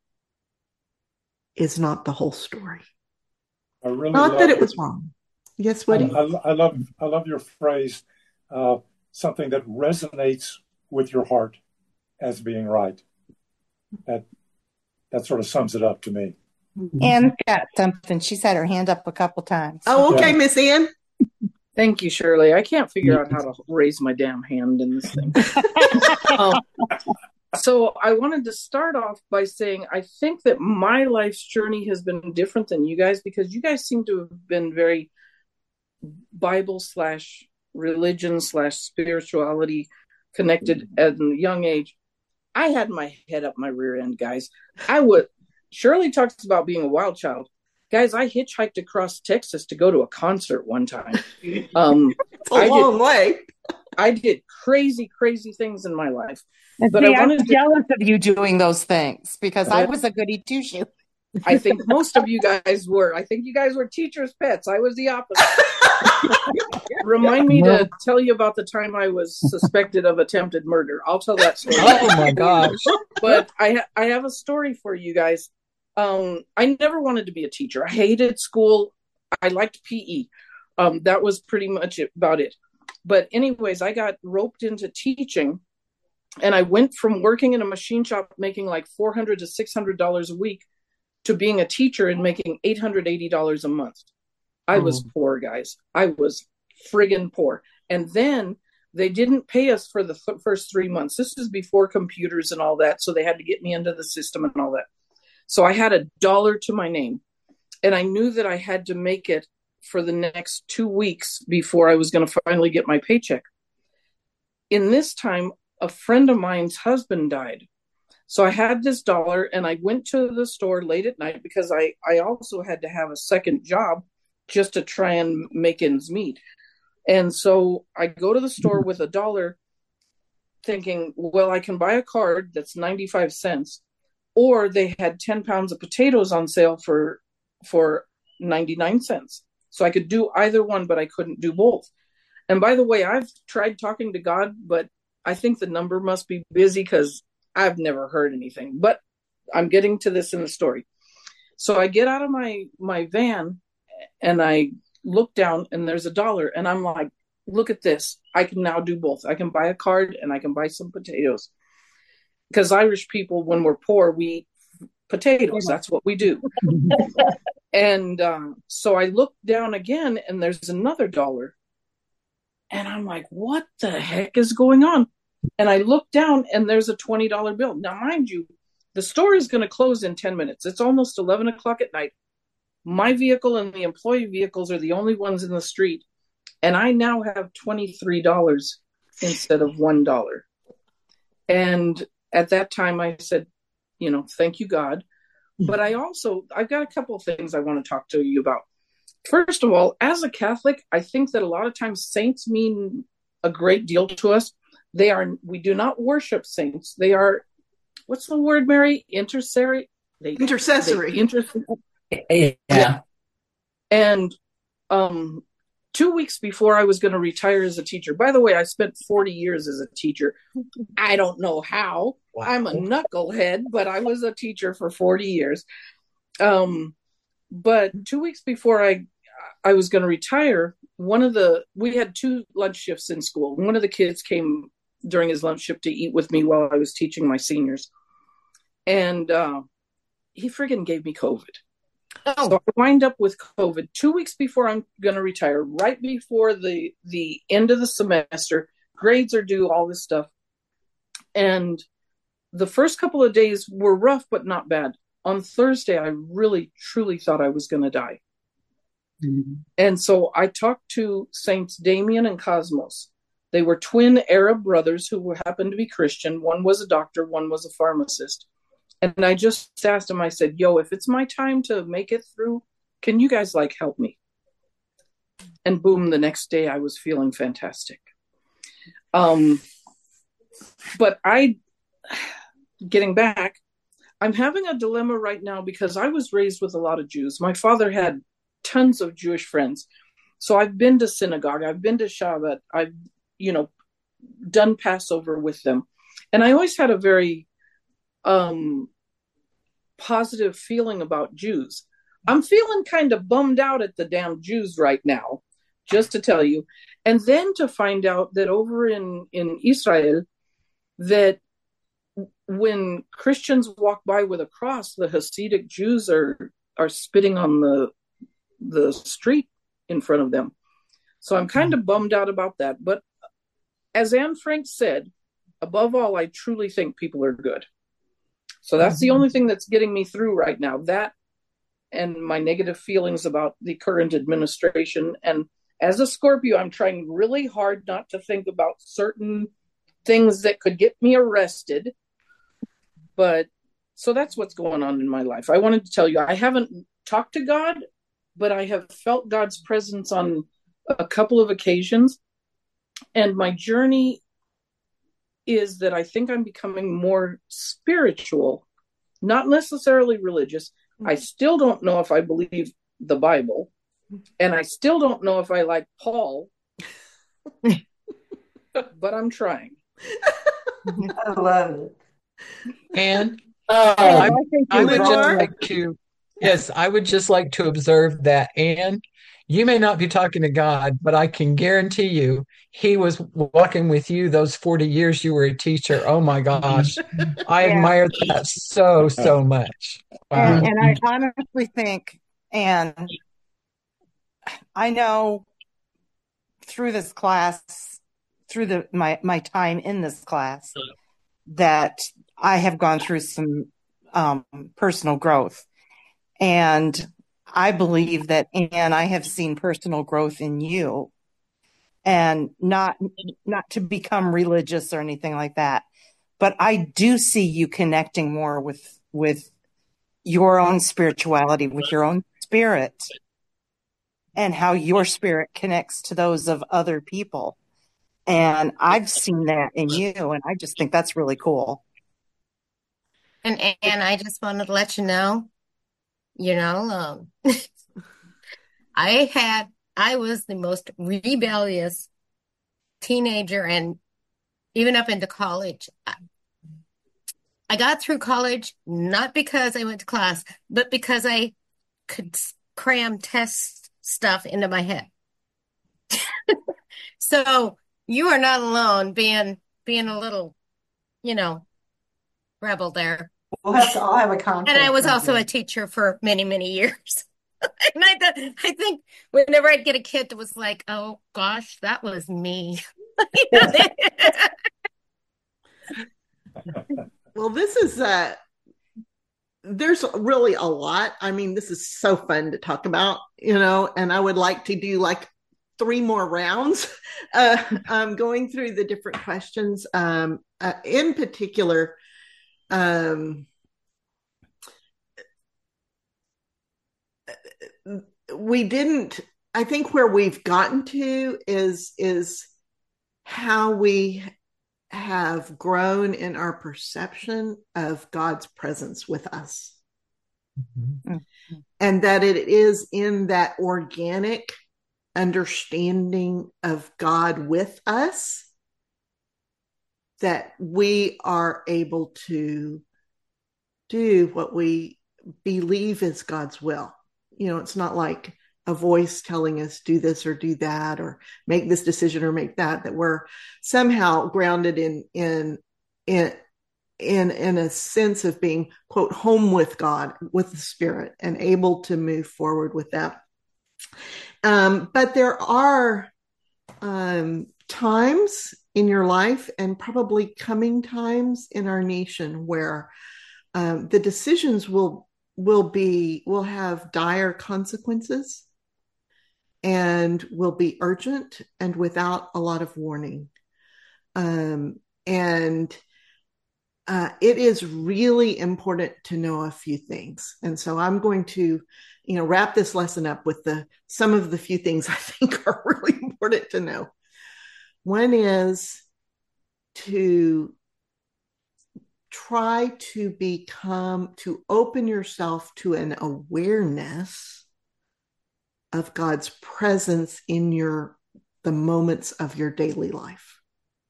is not the whole story? I really not that it was wrong. Yes, Woody? I, I, I love I love your phrase, uh, something that resonates with your heart as being right. That that sort of sums it up to me. Anne's got something. She's had her hand up a couple times. Oh, okay, Yeah. Miss Ann. Thank you, Shirley. I can't figure out how to raise my damn hand in this thing. um, so I wanted to start off by saying I think that my life's journey has been different than you guys, because you guys seem to have been very Bible slash religion slash spirituality connected at a young age. I had my head up my rear end, guys. I would. Shirley talks about being a wild child. Guys, I hitchhiked across Texas to go to a concert one time. Um, it's a I long did, way. I did crazy, crazy things in my life. And but see, I wanted I'm to, jealous of you doing those things, because uh, I was a goody two-shoe. I think most of you guys were. I think you guys were teachers' pets. I was the opposite. Remind me no. to tell you about the time I was suspected of attempted murder. I'll tell that story. Oh my gosh. But I ha- I have a story for you guys. Um, I never wanted to be a teacher. I hated school. I liked P E. Um, that was pretty much it, about it. But anyways, I got roped into teaching, and I went from working in a machine shop making like four hundred dollars to six hundred dollars a week to being a teacher and making eight hundred eighty dollars a month. I oh. was poor, guys. I was friggin' poor. And then they didn't pay us for the th- first three months. This is before computers and all that, so they had to get me into the system and all that. So I had a dollar to my name, and I knew that I had to make it for the next two weeks before I was going to finally get my paycheck. In this time, a friend of mine's husband died. So I had this dollar, and I went to the store late at night because I, I also had to have a second job just to try and make ends meet. And so I go to the store with a dollar thinking, well, I can buy a card that's ninety-five cents. Or they had ten pounds of potatoes on sale for for ninety-nine cents. So I could do either one, but I couldn't do both. And by the way, I've tried talking to God, but I think the number must be busy because I've never heard anything. But I'm getting to this in the story. So I get out of my, my van and I look down, and there's a dollar. And I'm like, look at this. I can now do both. I can buy a card and I can buy some potatoes. Because Irish people, when we're poor, we eat potatoes. That's what we do. And um, so I look down again, and there's another dollar. And I'm like, what the heck is going on? And I look down, and there's a twenty dollar bill. Now, mind you, the store is going to close in ten minutes. It's almost eleven o'clock at night. My vehicle and the employee vehicles are the only ones in the street. And I now have twenty-three dollars instead of one dollar. And at that time, I said, you know, thank you, God. But I also, I've got a couple of things I want to talk to you about. first of all, as a Catholic, I think that a lot of times saints mean a great deal to us. They are, we do not worship saints. They are, what's the word, Mary? Intercessory? They, Intercessory. They inter- Yeah. yeah. And um, two weeks before I was going to retire as a teacher, by the way, I spent forty years as a teacher. I don't know how. Wow. I'm a knucklehead, but I was a teacher for forty years. Um, but two weeks before I, I was going to retire, one of the, we had two lunch shifts in school. One of the kids came during his lunch shift to eat with me while I was teaching my seniors. And uh, he friggin' gave me COVID. Oh. So I wind up with COVID two weeks before I'm going to retire, right before the, the end of the semester. Grades are due, all this stuff. And the first couple of days were rough, but not bad. On Thursday, I really, truly thought I was going to die. Mm-hmm. And so I talked to Saints Damien and Cosmos. They were twin Arab brothers who happened to be Christian. One was a doctor, one was a pharmacist. And I just asked them, I said, yo, if it's my time to make it through, can you guys like help me? And boom, the next day I was feeling fantastic. Um, but I, getting back, I'm having a dilemma right now because I was raised with a lot of Jews. My father had tons of Jewish friends. So I've been to synagogue. I've been to Shabbat. I've, you know, done Passover with them. And I always had a very um, positive feeling about Jews. I'm feeling kind of bummed out at the damn Jews right now, just to tell you. And then to find out that over in, in Israel, that when Christians walk by with a cross, the Hasidic Jews are are spitting on the the street in front of them. So I'm kind of bummed out about that. But as Anne Frank said, above all, I truly think people are good. So that's mm-hmm. the only thing that's getting me through right now. That and my negative feelings about the current administration. And as a Scorpio, I'm trying really hard not to think about certain things that could get me arrested. But so that's what's going on in my life. I wanted to tell you, I haven't talked to God, but I have felt God's presence on a couple of occasions. And my journey is that I think I'm becoming more spiritual, not necessarily religious. I still don't know if I believe the Bible, and I still don't know if I like Paul, but I'm trying. I love it. And Oh, I, I I would just like to, yes, I would just like to observe that, Anne, you may not be talking to God, but I can guarantee you he was walking with you those forty years you were a teacher. Oh my gosh. I Yeah. admire that so, so much. Wow. And, and I honestly think, and I know through this class, through the my, my time in this class, that I have gone through some um, personal growth. And I believe that, Anne, I have seen personal growth in you. And not not to become religious or anything like that, but I do see you connecting more with with your own spirituality, with your own spirit, and how your spirit connects to those of other people. And I've seen that in you, and I just think that's really cool. And and I just wanted to let you know, you know, um, I had. I was the most rebellious teenager, and even up into college. I got through college not because I went to class, but because I could cram test stuff into my head. So you are not alone being being a little, you know, rebel there. We'll have to all have a contest. And I was also a teacher for many, many years. And I, th- I think whenever I'd get a kid that was like, oh, gosh, that was me. Well, this is, uh, there's really a lot. I mean, this is so fun to talk about, you know, and I would like to do like three more rounds uh, um, going through the different questions. Um, uh, in particular, um, we didn't, I think where we've gotten to is, is how we have grown in our perception of God's presence with us. Mm-hmm. And that it is in that organic understanding of God with us that we are able to do what we believe is God's will. You know, it's not like a voice telling us do this or do that or make this decision or make that, that we're somehow grounded in, in, in, in, in a sense of being, quote, home with God, with the Spirit, and able to move forward with that. Um, but there are um, times in your life, and probably coming times in our nation, where um, the decisions will will be will have dire consequences and will be urgent and without a lot of warning. Um, and uh, it is really important to know a few things. And so I'm going to, you know, wrap this lesson up with the some of the few things I think are really important to know. One is to try to become, to open yourself to an awareness of God's presence in your, the moments of your daily life.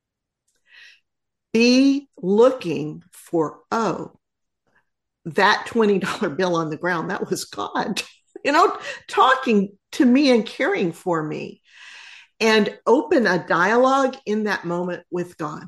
Be looking for, oh, that twenty dollar bill on the ground, that was God, you know, talking to me and caring for me. And open a dialogue in that moment with God.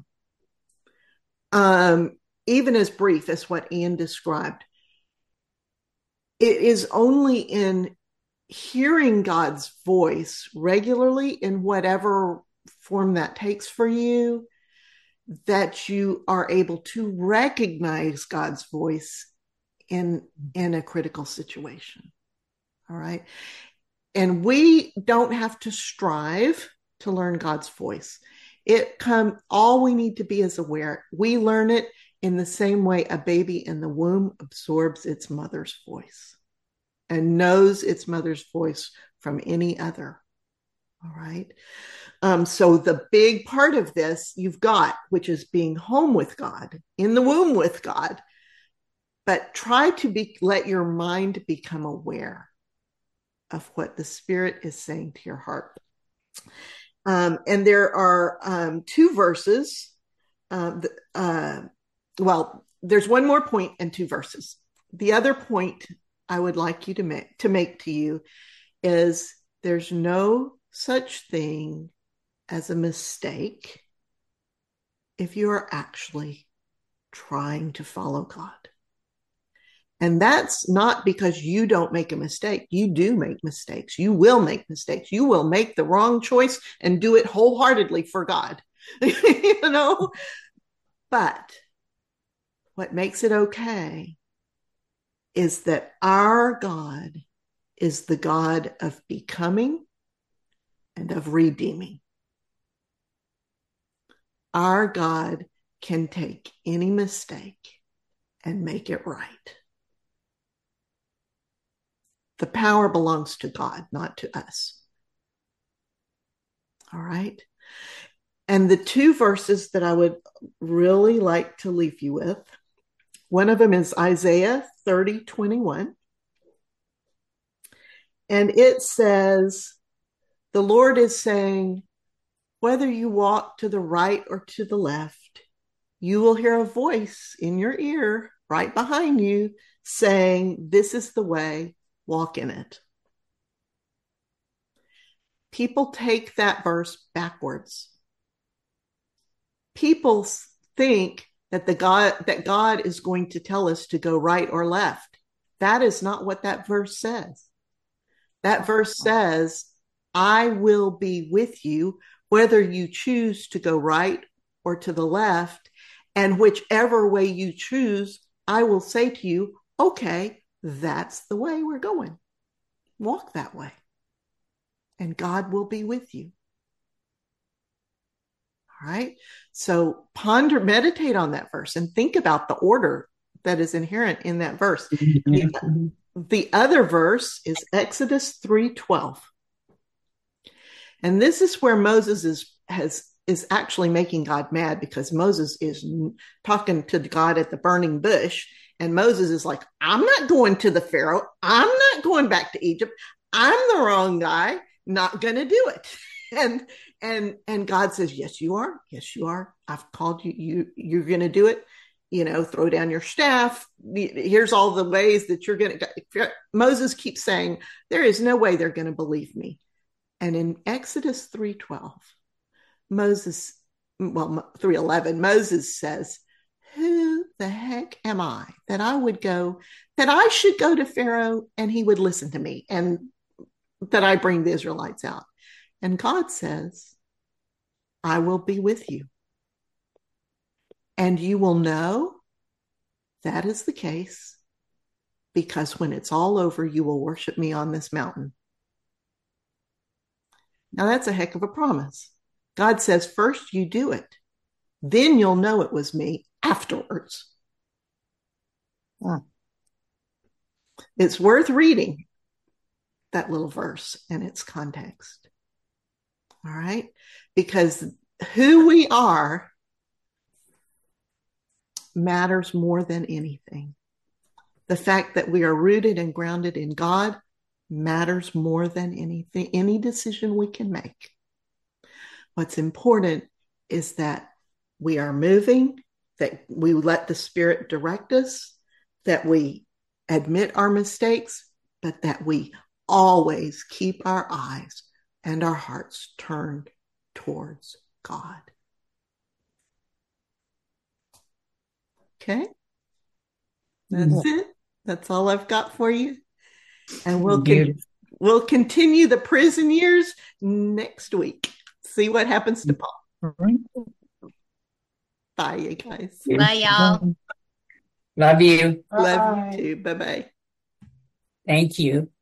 Um, even as brief as what Ian described. It is only in hearing God's voice regularly, in whatever form that takes for you, that you are able to recognize God's voice in, in a critical situation. All right. And we don't have to strive to learn God's voice. It come, all we need to be is aware. We learn it in the same way a baby in the womb absorbs its mother's voice and knows its mother's voice from any other. All right. Um, so the big part of this you've got, which is being home with God, in the womb with God, but try to be, let your mind become aware of what the Spirit is saying to your heart. Um, and there are um, two verses. Uh, uh, well, there's one more point and two verses. The other point I would like you to make to make to you is there's no such thing as a mistake if you are actually trying to follow God. And that's not because you don't make a mistake. You do make mistakes. You will make mistakes. You will make the wrong choice and do it wholeheartedly for God. You know? But what makes it okay is that our God is the God of becoming and of redeeming. Our God can take any mistake and make it right. The power belongs to God, not to us. All right. And the two verses that I would really like to leave you with, one of them is Isaiah thirty twenty-one. And it says, the Lord is saying, whether you walk to the right or to the left, you will hear a voice in your ear right behind you saying, this is the way, walk in it. People take that verse backwards. People think that the God that God is going to tell us to go right or left. That is not what that verse says. That verse says, I will be with you whether you choose to go right or to the left, and whichever way you choose, I will say to you, okay, that's the way we're going. Walk that way. And God will be with you. All right. So ponder, meditate on that verse and think about the order that is inherent in that verse. Mm-hmm. the other verse is Exodus three twelve. And this is where Moses is has is actually making God mad, because Moses is talking to God at the burning bush. And Moses is like, I'm not going to the Pharaoh. I'm not going back to Egypt. I'm the wrong guy. Not going to do it. And and and God says, yes, you are. Yes, you are. I've called you. You you're going to do it. You know, throw down your staff. Here's all the ways that you're going to. Moses keeps saying, there is no way they're going to believe me. And in Exodus three twelve, Moses, well, three eleven, Moses says, who the heck am I that I would go, that I should go to Pharaoh and he would listen to me, and that I bring the Israelites out? And God says, I will be with you. And you will know that is the case, because when it's all over, you will worship me on this mountain. Now that's a heck of a promise. God says, first you do it. Then you'll know it was me afterwards. Hmm. It's worth reading that little verse and its context. All right? Because who we are matters more than anything. The fact that we are rooted and grounded in God matters more than anything, any decision we can make. What's important is that we are moving, that we let the Spirit direct us, that we admit our mistakes, but that we always keep our eyes and our hearts turned towards God. Okay? That's mm-hmm. it. That's all I've got for you. And we'll con- we'll continue the prison years next week. See what happens to Paul. Mm-hmm. Bye, you guys. Bye, y'all. Love you. Love you too. Bye-bye. Thank you.